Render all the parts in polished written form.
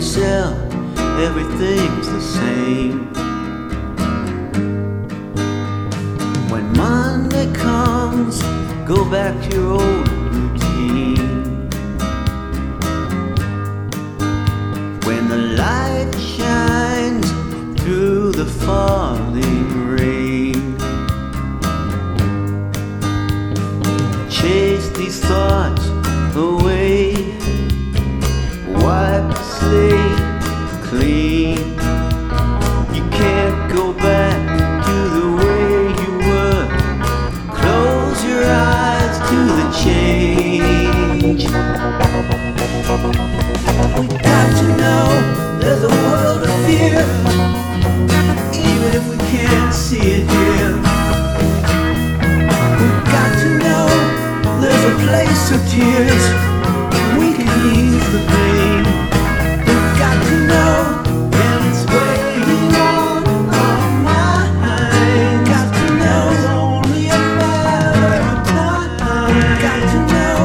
yourself, everything's the same. When Monday comes, go back to your old routine. When the light shines through the falling rain, chase these thoughts away, wipe the slate clean. You can't go back to the way you were. Close your eyes to the change. We got to know there's a world of fear, even if we can't see it here. We got to know there's a place of tears, we can ease the pain. We got to know, and it's weighing on our mind. Got to know it's only a matter of time. Got to know.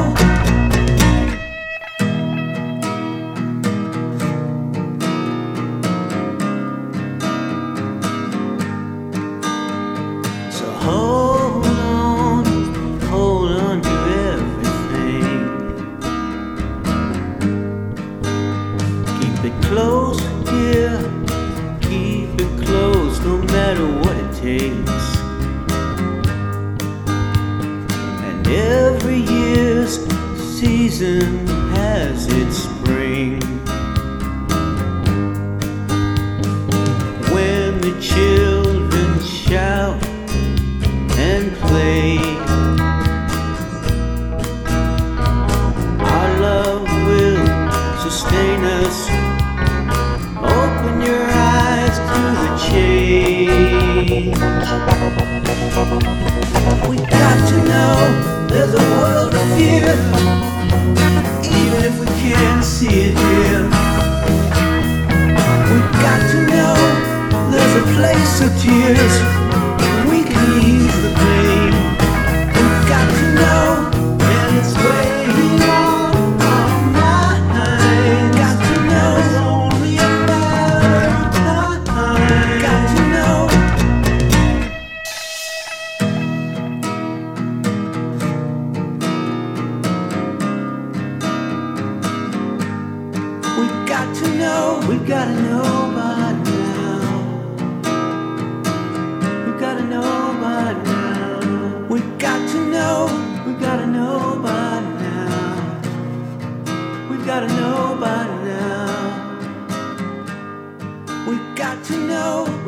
So hold on to everything. Keep it close, yeah, keep it close, no matter what it takes. And every year's season has its spring. When the children shout and play, our love will sustain us. Open your eyes to the change. We got to know there's a world of fear, even if we can't see it here. We got to know there's a place of tears, we can ease the pain. We got to know, and it's weighing on our mind. Got to know it's only a matter of time. Got to know. We got to know, we gotta know by now. We gotta know by now. We got to know, we gotta know by now. We gotta know by now. We got to know.